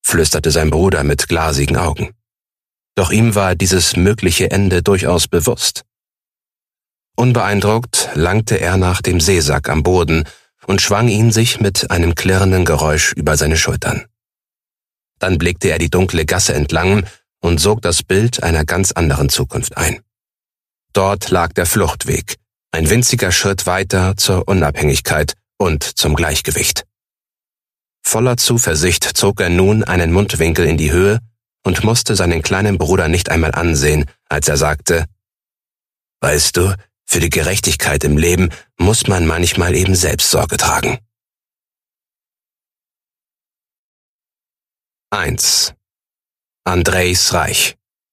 flüsterte sein Bruder mit glasigen Augen. Doch ihm war dieses mögliche Ende durchaus bewusst. Unbeeindruckt langte er nach dem Seesack am Boden und schwang ihn sich mit einem klirrenden Geräusch über seine Schultern. Dann blickte er die dunkle Gasse entlang und sog das Bild einer ganz anderen Zukunft ein. Dort lag der Fluchtweg, ein winziger Schritt weiter zur Unabhängigkeit und zum Gleichgewicht. Voller Zuversicht zog er nun einen Mundwinkel in die Höhe und musste seinen kleinen Bruder nicht einmal ansehen, als er sagte: »Weißt du, für die Gerechtigkeit im Leben muss man manchmal eben selbst Sorge tragen.« 1. Andrejs Reich.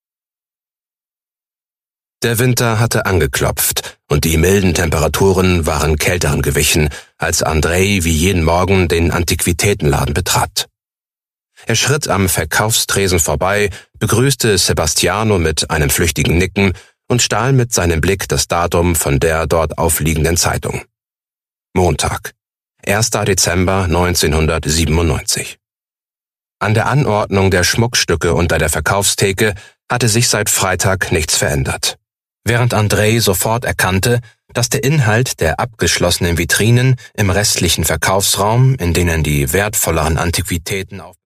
Der Winter hatte angeklopft und die milden Temperaturen waren kälteren gewichen, als Andrej wie jeden Morgen den Antiquitätenladen betrat. Er schritt am Verkaufstresen vorbei, begrüßte Sebastiano mit einem flüchtigen Nicken und stahl mit seinem Blick das Datum von der dort aufliegenden Zeitung. Montag, 1. Dezember 1997. An der Anordnung der Schmuckstücke unter der Verkaufstheke hatte sich seit Freitag nichts verändert. Während Andrej sofort erkannte, dass der Inhalt der abgeschlossenen Vitrinen im restlichen Verkaufsraum, in denen die wertvolleren Antiquitäten auf